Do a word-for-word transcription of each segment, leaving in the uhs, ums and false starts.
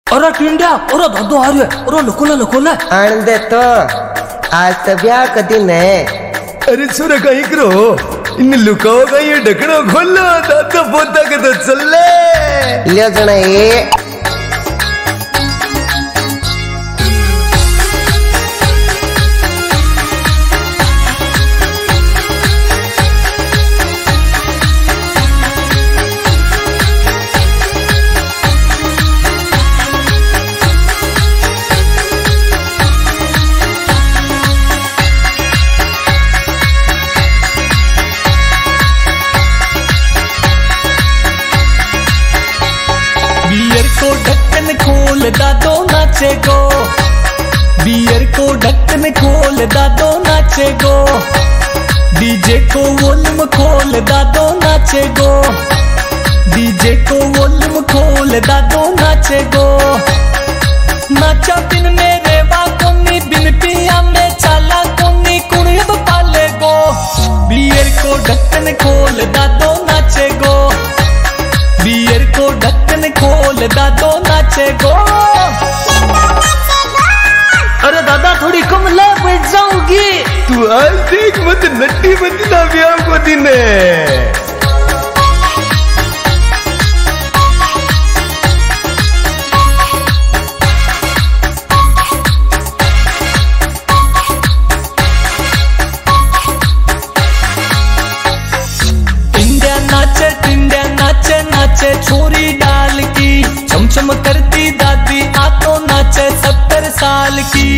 अरे टिंड्या अरे दादो आ रही है अरे नकोला नकोला आण दे तो आज तो ब्याह का दिन है। अरे सुर कहीं करो इन लुकाओ का ये ढकनो खोलो दादा पोता के तो चल ले लियो जना ये को ढक्कन खोल दादो नाचे गो, बियर को ढक्कन खोल दादो नाचे गो, डीजे को वॉल्यूम खोल दादो नाचे गो, डीजे को वॉल्यूम खोल दादो नाचे गो। नाचा बिन मेरे वा कोनी बिन पिया में चाला कोनी कुड़ियब पाले गो, बियर को ढक्कन खोल दादो नाचे गो, बियर को ढक्कन खोल दादो नाचे गो। अरे दादा थोड़ी कम ले बैठ जाऊंगी। तू आज देख मत नट्टी मत ना ब्याह को दिन है। नाचे छोरी डाल की चमचम करती दादी आ तो नाचे सत्तर साल की।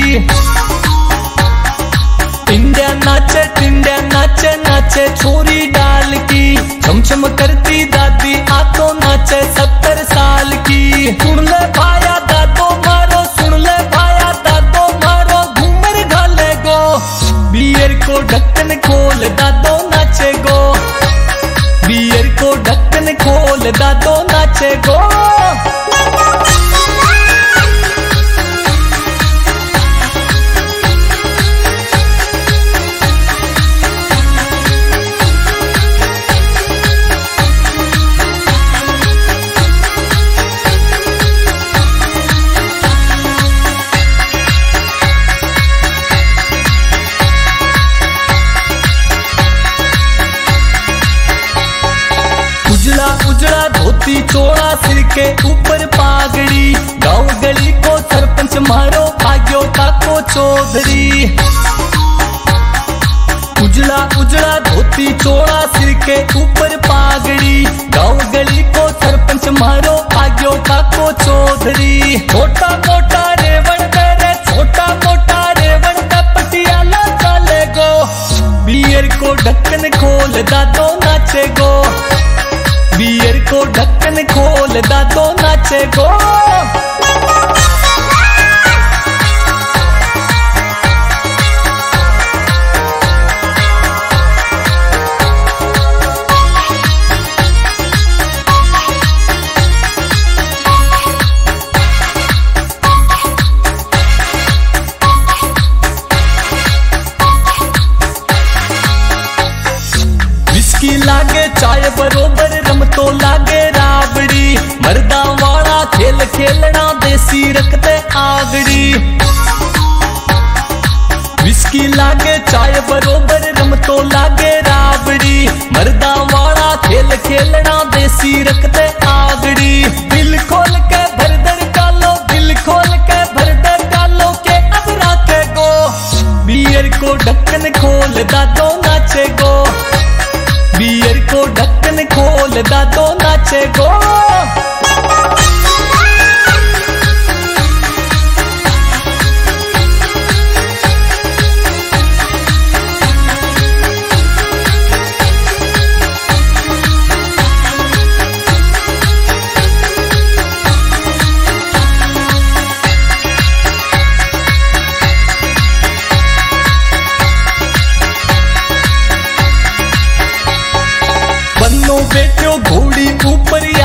इंडिया नाचे टिंडिया नाचे नाचे छोरी डाल की चमचम करती दादी आ तो नाचे सत्तर साल की। सुन ले भाया दादो मारो सुन ले भाया दादो मारो घूमर घाले गो, बियर को ढक्कन खोल दादो नाचे गो, बियर को ढक्कन खोल दादो नाचे गो। उजड़ा उजड़ा धोती चोड़ा सिर के ऊपर पागड़ी, गांव गली को सरपंच मारो भाग्यो काको चौधरी। उजड़ा उजड़ा धोती चोड़ा सिर के ऊपर पागड़ी, गांव गली को सरपंच मारो भाग्यो काको चौधरी। छोटा मोटा रेवण करे छोटा मोटा रेवण का पटियाला चाले गो, बियर को ढक्कन खोल दादो नाचे गो, बियर को ढक्कन खोल दादो नाचे गो। विस्की लागे चाय बरोबर रम तो लागे राबड़ी, मर्दा वाला खेल खेलना देसी रखते आगड़ी। विस्की लागे चाय बरोबर रम तो लागे राबड़ी, मर्दा वाला खेल खेलना देसी रखते आगड़ी। दिल खोल के भरदर कालो दिल खोल के भरदर कालो के अब राखे गो, बियर को ढक्कन खोल दादो नाचे गो, बियर को ढक्कन खोल दादो नाचे गो। बन्नो बेटियों घोड़ी ऊपर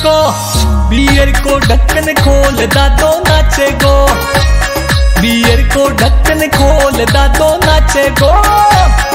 को बियर को ढक्कन खोल दादो नाचे गो बियर को ढक्कन खोल दादो नाचे गो।